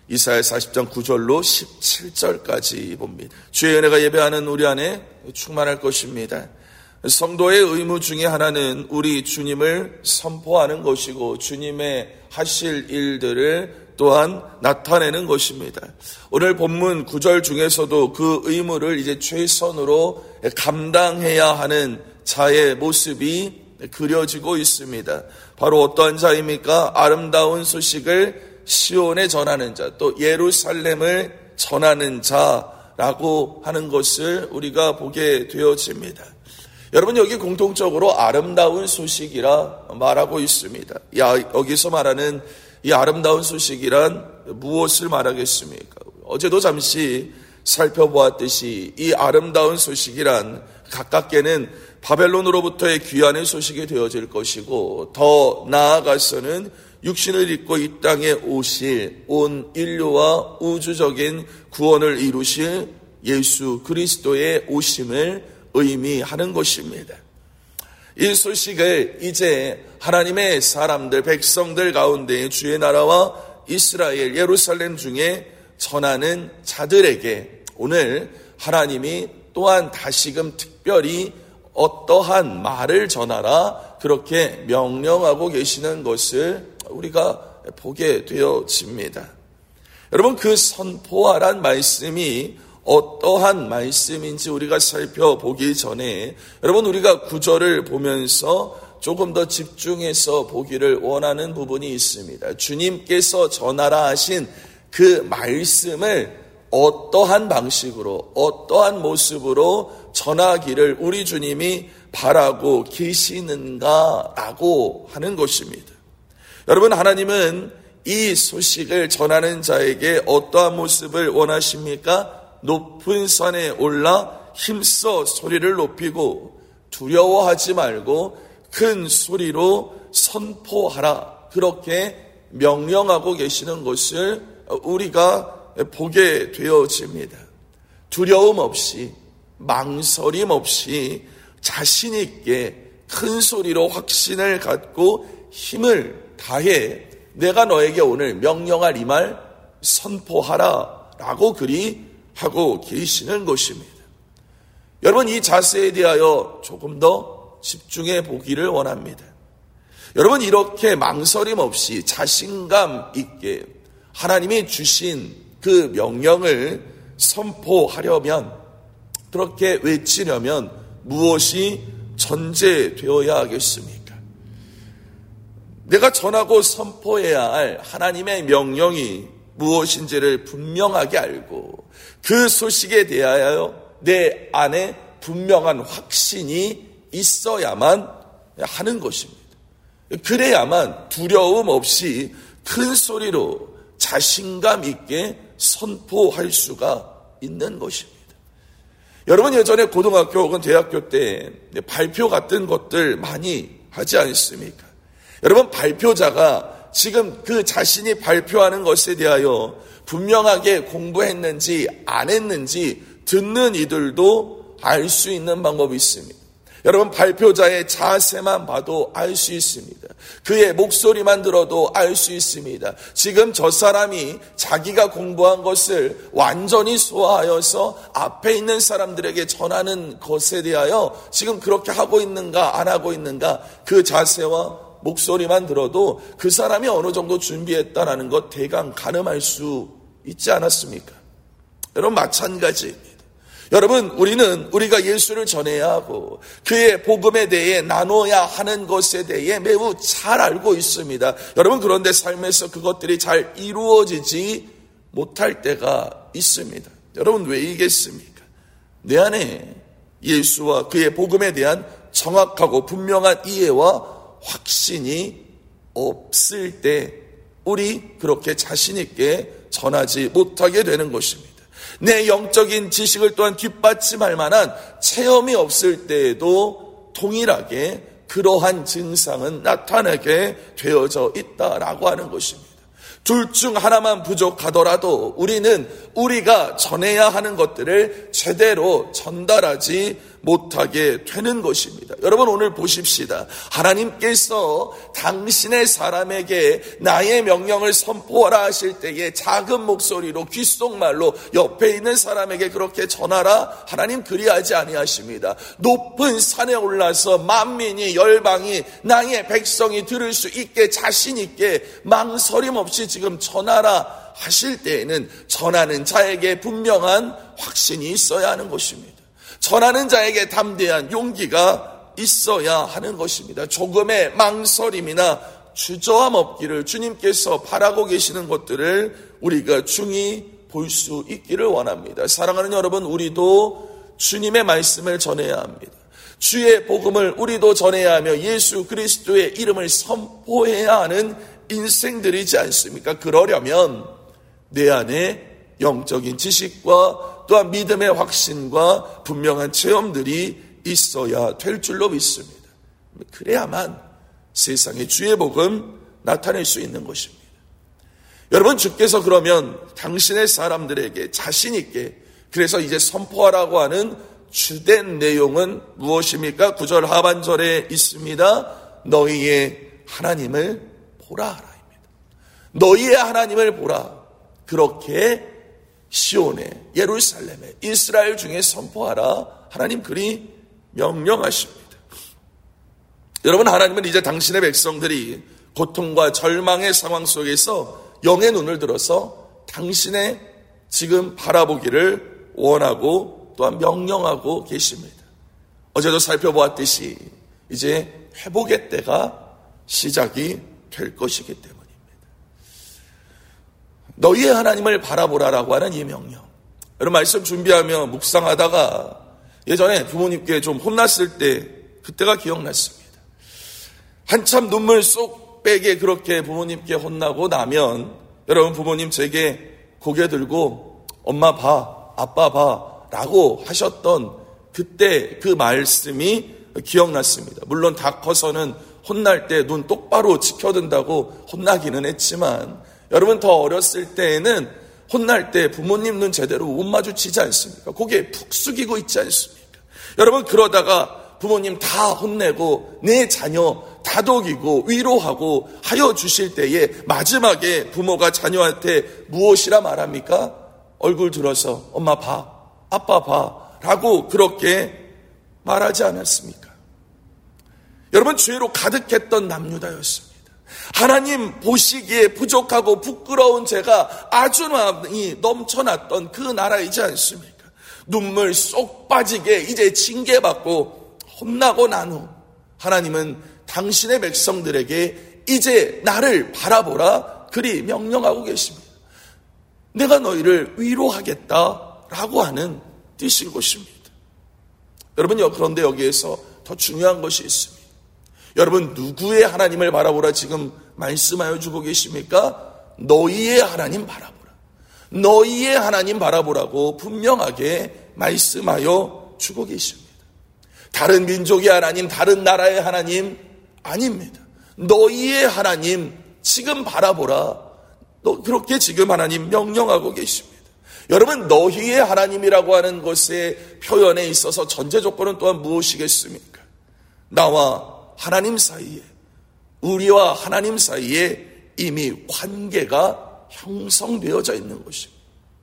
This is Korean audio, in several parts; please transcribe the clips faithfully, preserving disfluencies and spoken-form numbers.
이사야 사십 장 구 절로 십칠 절까지 봅니다. 주의 은혜가 예배하는 우리 안에 충만할 것입니다. 성도의 의무 중에 하나는 우리 주님을 선포하는 것이고 주님의 하실 일들을 또한 나타내는 것입니다. 오늘 본문 구 절 중에서도 그 의무를 이제 최선으로 감당해야 하는 자의 모습이 그려지고 있습니다. 바로 어떠한 자입니까? 아름다운 소식을 시온에 전하는 자, 또 예루살렘을 전하는 자라고 하는 것을 우리가 보게 되어집니다. 여러분, 여기 공통적으로 아름다운 소식이라 말하고 있습니다. 야, 여기서 말하는 이 아름다운 소식이란 무엇을 말하겠습니까? 어제도 잠시 살펴보았듯이 이 아름다운 소식이란 가깝게는 바벨론으로부터의 귀환의 소식이 되어질 것이고, 더 나아가서는 육신을 입고 이 땅에 오실 온 인류와 우주적인 구원을 이루실 예수 그리스도의 오심을 의미하는 것입니다. 이 소식을 이제 하나님의 사람들, 백성들 가운데 주의 나라와 이스라엘, 예루살렘 중에 전하는 자들에게 오늘 하나님이 또한 다시금 특별히 어떠한 말을 전하라 그렇게 명령하고 계시는 것을 우리가 보게 되어집니다. 여러분, 그 선포하란 말씀이 어떠한 말씀인지 우리가 살펴보기 전에 여러분, 우리가 구절을 보면서 조금 더 집중해서 보기를 원하는 부분이 있습니다. 주님께서 전하라 하신 그 말씀을 어떠한 방식으로, 어떠한 모습으로 전하기를 우리 주님이 바라고 계시는가라고 하는 것입니다. 여러분, 하나님은 이 소식을 전하는 자에게 어떠한 모습을 원하십니까? 높은 산에 올라 힘써 소리를 높이고 두려워하지 말고 큰 소리로 선포하라, 그렇게 명령하고 계시는 것을 우리가 보게 되어집니다. 두려움 없이, 망설임 없이 자신 있게 큰 소리로 확신을 갖고 힘을 다해 내가 너에게 오늘 명령할 이 말 선포하라 라고 그리 하고 계시는 것입니다. 여러분, 이 자세에 대하여 조금 더 집중해 보기를 원합니다. 여러분, 이렇게 망설임 없이 자신감 있게 하나님이 주신 그 명령을 선포하려면, 그렇게 외치려면 무엇이 전제되어야 하겠습니까? 내가 전하고 선포해야 할 하나님의 명령이 무엇인지를 분명하게 알고 그 소식에 대하여 내 안에 분명한 확신이 있어야만 하는 것입니다. 그래야만 두려움 없이 큰 소리로 자신감 있게 선포할 수가 있는 것입니다. 여러분, 예전에 고등학교 혹은 대학교 때 발표 같은 것들 많이 하지 않습니까? 여러분, 발표자가 지금 그 자신이 발표하는 것에 대하여 분명하게 공부했는지 안 했는지 듣는 이들도 알 수 있는 방법이 있습니다. 여러분, 발표자의 자세만 봐도 알 수 있습니다. 그의 목소리만 들어도 알 수 있습니다. 지금 저 사람이 자기가 공부한 것을 완전히 소화하여서 앞에 있는 사람들에게 전하는 것에 대하여 지금 그렇게 하고 있는가 안 하고 있는가, 그 자세와 목소리만 들어도 그 사람이 어느 정도 준비했다라는 것 대강 가늠할 수 있지 않았습니까? 여러분, 마찬가지입니다. 여러분, 우리는 우리가 예수를 전해야 하고 그의 복음에 대해 나눠야 하는 것에 대해 매우 잘 알고 있습니다. 여러분, 그런데 삶에서 그것들이 잘 이루어지지 못할 때가 있습니다. 여러분, 왜이겠습니까? 내 안에 예수와 그의 복음에 대한 정확하고 분명한 이해와 확신이 없을 때 우리 그렇게 자신 있게 전하지 못하게 되는 것입니다. 내 영적인 지식을 또한 뒷받침할 만한 체험이 없을 때에도 동일하게 그러한 증상은 나타나게 되어져 있다라고 하는 것입니다. 둘 중 하나만 부족하더라도 우리는 우리가 전해야 하는 것들을 제대로 전달하지 못하게 되는 것입니다. 여러분 오늘 보십시다. 하나님께서 당신의 사람에게 나의 명령을 선포하라 하실 때에 작은 목소리로 귓속말로 옆에 있는 사람에게 그렇게 전하라, 하나님 그리하지 아니하십니다. 높은 산에 올라서 만민이 열방이 나의 백성이 들을 수 있게 자신 있게 망설임 없이 지금 전하라 하실 때에는 전하는 자에게 분명한 확신이 있어야 하는 것입니다. 전하는 자에게 담대한 용기가 있어야 하는 것입니다. 조금의 망설임이나 주저함 없기를 주님께서 바라고 계시는 것들을 우리가 중히 볼 수 있기를 원합니다. 사랑하는 여러분, 우리도 주님의 말씀을 전해야 합니다. 주의 복음을 우리도 전해야 하며 예수 그리스도의 이름을 선포해야 하는 인생들이지 않습니까? 그러려면 내 안에 영적인 지식과 또한 믿음의 확신과 분명한 체험들이 있어야 될 줄로 믿습니다. 그래야만 세상에 주의 복음 나타낼 수 있는 것입니다. 여러분, 주께서 그러면 당신의 사람들에게 자신 있게 그래서 이제 선포하라고 하는 주된 내용은 무엇입니까? 구 절 하반절에 있습니다. 너희의 하나님을 보라 하라입니다. 너희의 하나님을 보라. 그렇게 시온에, 예루살렘에, 이스라엘 중에 선포하라. 하나님 그리 명령하십니다. 여러분, 하나님은 이제 당신의 백성들이 고통과 절망의 상황 속에서 영의 눈을 들어서 당신의 지금 바라보기를 원하고 또한 명령하고 계십니다. 어제도 살펴보았듯이 이제 회복의 때가 시작이 될 것이기 때문입니다. 너희의 하나님을 바라보라라고 하는 이 명령. 여러분, 말씀 준비하며 묵상하다가 예전에 부모님께 좀 혼났을 때 그때가 기억났습니다. 한참 눈물 쏙 빼게 그렇게 부모님께 혼나고 나면 여러분, 부모님 제게 고개 들고 엄마 봐, 아빠 봐 라고 하셨던 그때 그 말씀이 기억났습니다. 물론 다 커서는 혼날 때 눈 똑바로 지켜든다고 혼나기는 했지만 여러분, 더 어렸을 때에는 혼날 때 부모님 눈 제대로 못 마주치지 않습니까? 고개 푹 숙이고 있지 않습니까? 여러분, 그러다가 부모님 다 혼내고 내 자녀 다독이고 위로하고 하여 주실 때에 마지막에 부모가 자녀한테 무엇이라 말합니까? 얼굴 들어서 엄마 봐, 아빠 봐 라고 그렇게 말하지 않았습니까? 여러분, 죄로 가득했던 남유다였습니다. 하나님 보시기에 부족하고 부끄러운 죄가 아주 많이 넘쳐났던 그 나라이지 않습니까? 눈물 쏙 빠지게 이제 징계받고 혼나고 난 후 하나님은 당신의 백성들에게 이제 나를 바라보라 그리 명령하고 계십니다. 내가 너희를 위로하겠다라고 하는 뜻인 것입니다. 여러분, 그런데 여기에서 더 중요한 것이 있습니다. 여러분, 누구의 하나님을 바라보라 지금 말씀하여 주고 계십니까? 너희의 하나님 바라보라. 너희의 하나님 바라보라고 분명하게 말씀하여 주고 계십니다. 다른 민족의 하나님, 다른 나라의 하나님 아닙니다. 너희의 하나님 지금 바라보라. 너 그렇게 지금 하나님 명령하고 계십니다. 여러분, 너희의 하나님이라고 하는 것의 표현에 있어서 전제 조건은 또한 무엇이겠습니까? 나와 하나님 사이에, 우리와 하나님 사이에 이미 관계가 형성되어져 있는 것입니다.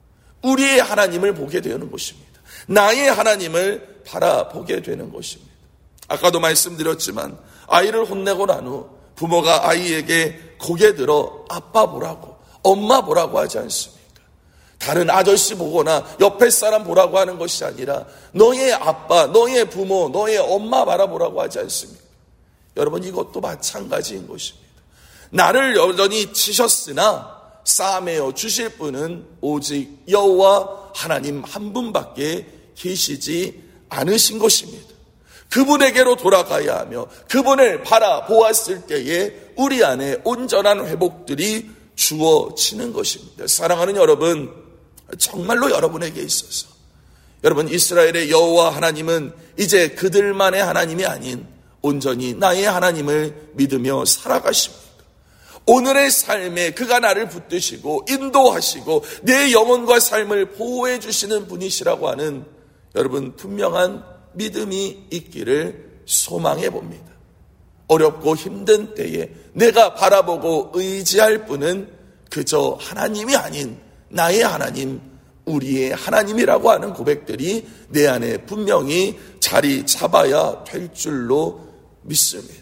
우리의 하나님을 보게 되는 것입니다. 나의 하나님을 바라보게 되는 것입니다. 아까도 말씀드렸지만 아이를 혼내고 난 후 부모가 아이에게 고개 들어 아빠 보라고, 엄마 보라고 하지 않습니까? 다른 아저씨 보거나 옆에 사람 보라고 하는 것이 아니라 너의 아빠, 너의 부모, 너의 엄마 바라보라고 하지 않습니까? 여러분, 이것도 마찬가지인 것입니다. 나를 여전히 치셨으나 싸매어 주실 분은 오직 여호와 하나님 한 분밖에 계시지 않으신 것입니다. 그분에게로 돌아가야 하며 그분을 바라보았을 때에 우리 안에 온전한 회복들이 주어지는 것입니다. 사랑하는 여러분, 정말로 여러분에게 있어서 여러분, 이스라엘의 여호와 하나님은 이제 그들만의 하나님이 아닌 온전히 나의 하나님을 믿으며 살아가십니다. 오늘의 삶에 그가 나를 붙드시고 인도하시고 내 영혼과 삶을 보호해 주시는 분이시라고 하는 여러분 분명한 믿음이 있기를 소망해 봅니다. 어렵고 힘든 때에 내가 바라보고 의지할 분은 그저 하나님이 아닌 나의 하나님, 우리의 하나님이라고 하는 고백들이 내 안에 분명히 자리 잡아야 될 줄로 믿습니다.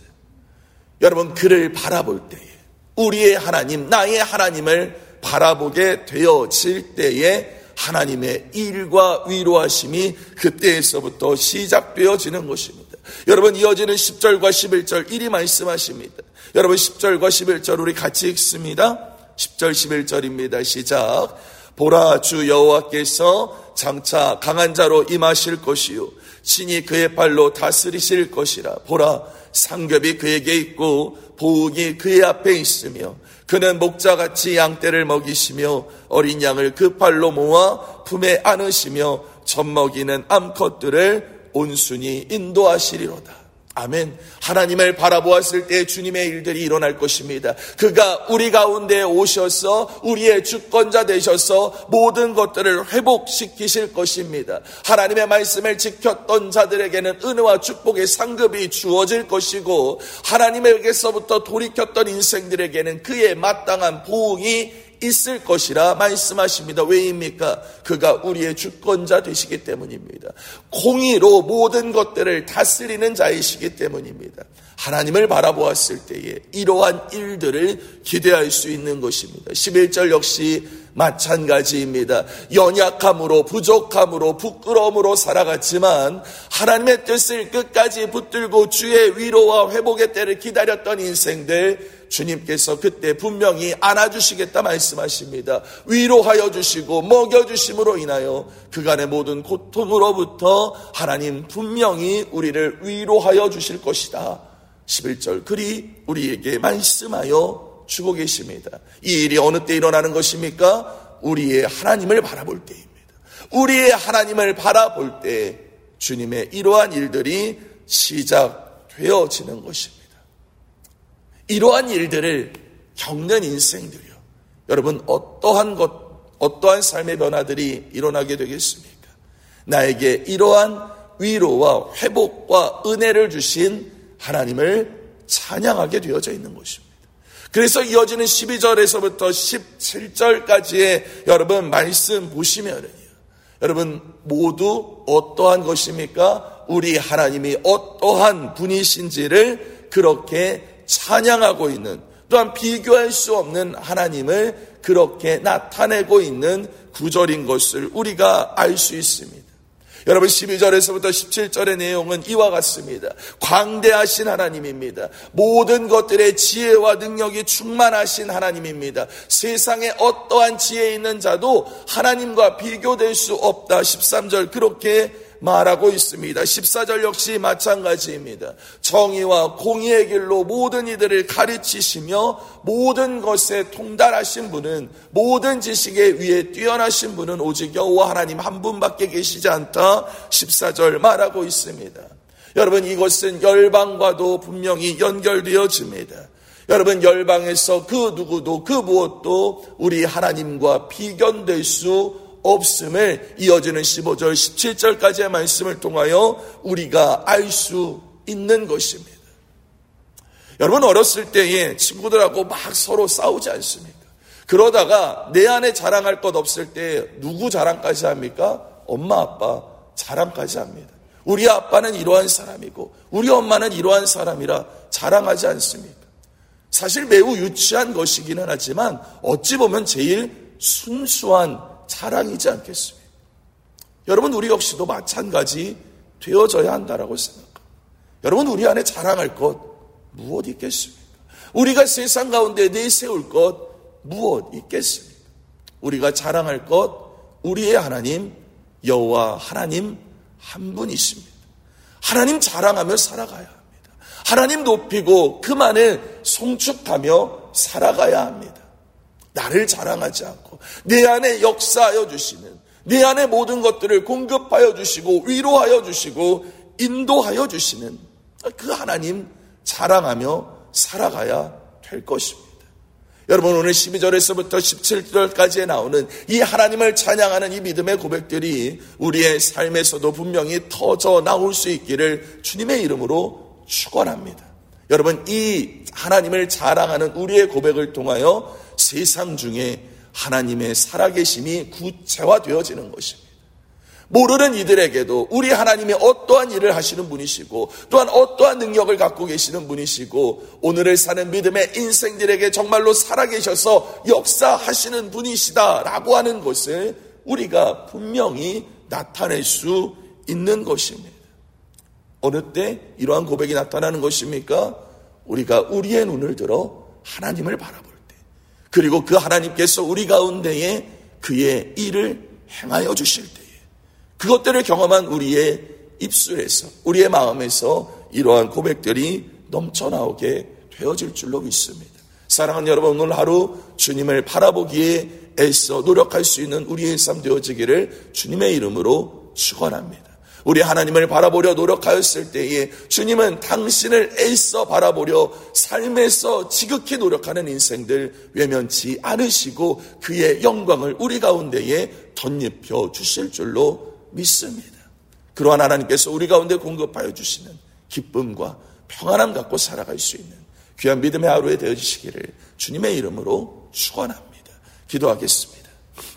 여러분, 그를 바라볼 때에, 우리의 하나님, 나의 하나님을 바라보게 되어질 때에 하나님의 일과 위로하심이 그때에서부터 시작되어지는 것입니다. 여러분, 이어지는 십 절과 십일 절 이리 말씀하십니다. 여러분, 십 절과 십일 절 우리 같이 읽습니다. 십 절 십일 절입니다. 시작. 보라, 주 여호와께서 장차 강한 자로 임하실 것이요 친히 그의 발로 다스리실 것이라. 보라, 상급이 그에게 있고 보응이 그의 앞에 있으며 그는 목자같이 양떼를 먹이시며 어린 양을 그 팔로 모아 품에 안으시며 젖먹이는 암컷들을 온순히 인도하시리로다. 아멘. 하나님을 바라보았을 때 주님의 일들이 일어날 것입니다. 그가 우리 가운데 오셔서 우리의 주권자 되셔서 모든 것들을 회복시키실 것입니다. 하나님의 말씀을 지켰던 자들에게는 은혜와 축복의 상급이 주어질 것이고, 하나님에게서부터 돌이켰던 인생들에게는 그의 마땅한 보응이 있을 것이라 말씀하십니다. 왜입니까? 그가 우리의 주권자 되시기 때문입니다. 공의로 모든 것들을 다스리는 자이시기 때문입니다. 하나님을 바라보았을 때에 이러한 일들을 기대할 수 있는 것입니다. 십일 절 역시 마찬가지입니다. 연약함으로, 부족함으로, 부끄러움으로 살아갔지만 하나님의 뜻을 끝까지 붙들고 주의 위로와 회복의 때를 기다렸던 인생들, 주님께서 그때 분명히 안아주시겠다 말씀하십니다. 위로하여 주시고 먹여주심으로 인하여 그간의 모든 고통으로부터 하나님 분명히 우리를 위로하여 주실 것이다. 십일 절 그리 우리에게 말씀하여 주고 계십니다. 이 일이 어느 때 일어나는 것입니까? 우리의 하나님을 바라볼 때입니다. 우리의 하나님을 바라볼 때 주님의 이러한 일들이 시작되어지는 것입니다. 이러한 일들을 겪는 인생들이요, 여러분, 어떠한 것, 어떠한 삶의 변화들이 일어나게 되겠습니까? 나에게 이러한 위로와 회복과 은혜를 주신 하나님을 찬양하게 되어져 있는 것입니다. 그래서 이어지는 십이 절에서부터 십칠 절까지의 여러분 말씀 보시면은요, 여러분 모두 어떠한 것입니까? 우리 하나님이 어떠한 분이신지를 그렇게 찬양하고 있는, 또한 비교할 수 없는 하나님을 그렇게 나타내고 있는 구절인 것을 우리가 알 수 있습니다. 여러분, 십이 절에서부터 십칠 절의 내용은 이와 같습니다. 광대하신 하나님입니다. 모든 것들의 지혜와 능력이 충만하신 하나님입니다. 세상에 어떠한 지혜 있는 자도 하나님과 비교될 수 없다. 십삼 절 그렇게 말하고 있습니다. 십사 절 역시 마찬가지입니다. 정의와 공의의 길로 모든 이들을 가르치시며 모든 것에 통달하신 분은, 모든 지식에 위에 뛰어나신 분은 오직 여호와 하나님 한 분밖에 계시지 않다. 십사 절 말하고 있습니다. 여러분, 이것은 열방과도 분명히 연결되어집니다. 여러분, 열방에서 그 누구도 그 무엇도 우리 하나님과 비견될 수 없음을 이어지는 십오 절, 십칠 절까지의 말씀을 통하여 우리가 알 수 있는 것입니다. 여러분, 어렸을 때에 친구들하고 막 서로 싸우지 않습니까? 그러다가 내 안에 자랑할 것 없을 때 누구 자랑까지 합니까? 엄마, 아빠 자랑까지 합니다. 우리 아빠는 이러한 사람이고 우리 엄마는 이러한 사람이라 자랑하지 않습니까? 사실 매우 유치한 것이기는 하지만 어찌 보면 제일 순수한 자랑이지 않겠습니까? 여러분, 우리 역시도 마찬가지 되어져야 한다라고 생각합니다. 여러분, 우리 안에 자랑할 것 무엇 있겠습니까? 우리가 세상 가운데 내세울 것 무엇 있겠습니까? 우리가 자랑할 것, 우리의 하나님 여호와 하나님 한 분이십니다. 하나님 자랑하며 살아가야 합니다. 하나님 높이고 그만을 송축하며 살아가야 합니다. 나를 자랑하지 않고 내 안에 역사하여 주시는, 내 안에 모든 것들을 공급하여 주시고 위로하여 주시고 인도하여 주시는 그 하나님 자랑하며 살아가야 될 것입니다. 여러분, 오늘 십이 절에서부터 십칠 절까지에 나오는 이 하나님을 찬양하는 이 믿음의 고백들이 우리의 삶에서도 분명히 터져 나올 수 있기를 주님의 이름으로 축원합니다. 여러분, 이 하나님을 자랑하는 우리의 고백을 통하여 세상 중에 하나님의 살아계심이 구체화되어지는 것입니다. 모르는 이들에게도 우리 하나님이 어떠한 일을 하시는 분이시고 또한 어떠한 능력을 갖고 계시는 분이시고 오늘을 사는 믿음의 인생들에게 정말로 살아계셔서 역사하시는 분이시다라고 하는 것을 우리가 분명히 나타낼 수 있는 것입니다. 어느 때 이러한 고백이 나타나는 것입니까? 우리가 우리의 눈을 들어 하나님을 바라볼 때, 그리고 그 하나님께서 우리 가운데에 그의 일을 행하여 주실 때에, 그것들을 경험한 우리의 입술에서, 우리의 마음에서 이러한 고백들이 넘쳐나오게 되어질 줄로 믿습니다. 사랑하는 여러분, 오늘 하루 주님을 바라보기에 애써 노력할 수 있는 우리의 삶 되어지기를 주님의 이름으로 축원합니다. 우리 하나님을 바라보려 노력하였을 때에 주님은 당신을 애써 바라보려 삶에서 지극히 노력하는 인생들 외면치 않으시고 그의 영광을 우리 가운데에 덧입혀 주실 줄로 믿습니다. 그러한 하나님께서 우리 가운데 공급하여 주시는 기쁨과 평안함 갖고 살아갈 수 있는 귀한 믿음의 하루에 되어주시기를 주님의 이름으로 축원합니다. 기도하겠습니다.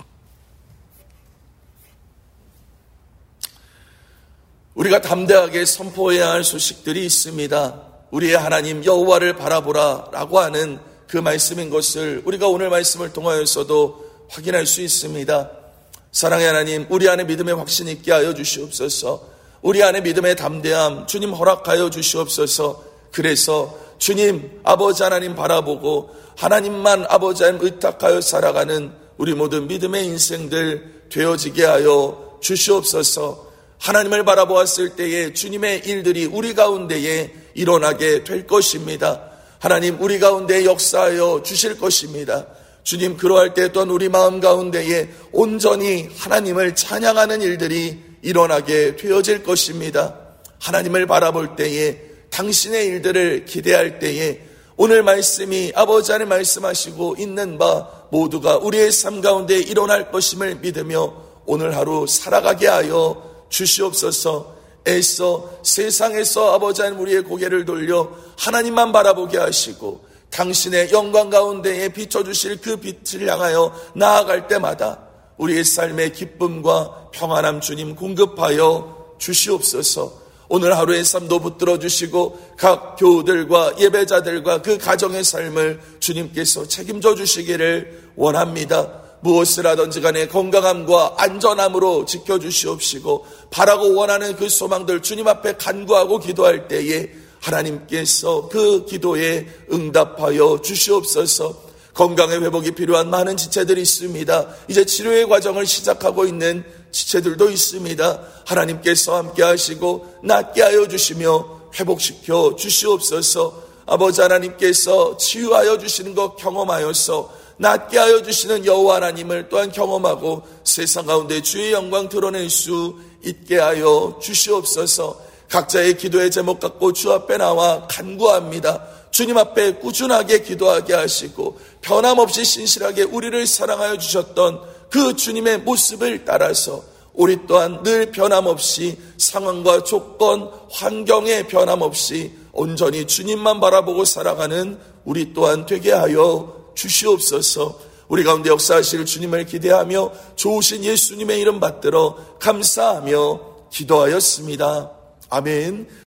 우리가 담대하게 선포해야 할 소식들이 있습니다. 우리의 하나님 여호와를 바라보라 라고 하는 그 말씀인 것을 우리가 오늘 말씀을 통하여서도 확인할 수 있습니다. 사랑의 하나님, 우리 안에 믿음의 확신 있게 하여 주시옵소서. 우리 안에 믿음의 담대함 주님 허락하여 주시옵소서. 그래서 주님 아버지 하나님 바라보고 하나님만 아버지 하나님 의탁하여 살아가는 우리 모든 믿음의 인생들 되어지게 하여 주시옵소서. 하나님을 바라보았을 때에 주님의 일들이 우리 가운데에 일어나게 될 것입니다. 하나님, 우리 가운데 역사하여 주실 것입니다. 주님, 그러할 때 또한 우리 마음 가운데에 온전히 하나님을 찬양하는 일들이 일어나게 되어질 것입니다. 하나님을 바라볼 때에, 당신의 일들을 기대할 때에 오늘 말씀이 아버지 하나님 말씀하시고 있는 바 모두가 우리의 삶 가운데 일어날 것임을 믿으며 오늘 하루 살아가게 하여 주시옵소서. 애써 세상에서 아버지 하나님 우리의 고개를 돌려 하나님만 바라보게 하시고 당신의 영광 가운데에 비춰주실 그 빛을 향하여 나아갈 때마다 우리의 삶의 기쁨과 평안함 주님 공급하여 주시옵소서. 오늘 하루의 삶도 붙들어 주시고 각 교우들과 예배자들과 그 가정의 삶을 주님께서 책임져 주시기를 원합니다. 무엇을 하든지 간에 건강함과 안전함으로 지켜주시옵시고 바라고 원하는 그 소망들 주님 앞에 간구하고 기도할 때에 하나님께서 그 기도에 응답하여 주시옵소서. 건강의 회복이 필요한 많은 지체들이 있습니다. 이제 치료의 과정을 시작하고 있는 지체들도 있습니다. 하나님께서 함께 하시고 낫게 하여 주시며 회복시켜 주시옵소서. 아버지 하나님께서 치유하여 주시는 것 경험하여서 낫게 하여 주시는 여호와 하나님을 또한 경험하고 세상 가운데 주의 영광 드러낼 수 있게 하여 주시옵소서. 각자의 기도의 제목 갖고 주 앞에 나와 간구합니다. 주님 앞에 꾸준하게 기도하게 하시고 변함없이 신실하게 우리를 사랑하여 주셨던 그 주님의 모습을 따라서 우리 또한 늘 변함없이 상황과 조건, 환경에 변함없이 온전히 주님만 바라보고 살아가는 우리 또한 되게 하여 주시옵소서. 우리 가운데 역사하실 주님을 기대하며 좋으신 예수님의 이름 받들어 감사하며 기도하였습니다. 아멘.